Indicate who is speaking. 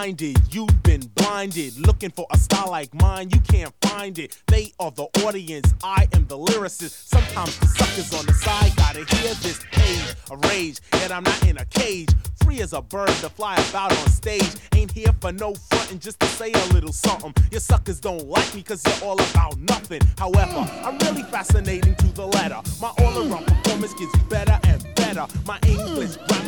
Speaker 1: minded, you've been blinded. Looking for a style like mine, you can't find it. They are the audience, I am the lyricist. Sometimes the suckers on the side gotta hear this page of rage. Yet I'm not in a cage, free as a bird to fly about on stage. Ain't here for no frontin', just to say a little something. Your suckers don't like me cause you're all about nothing. However, I'm really fascinating to the letter. My all-around performance gets better and better. My English grammar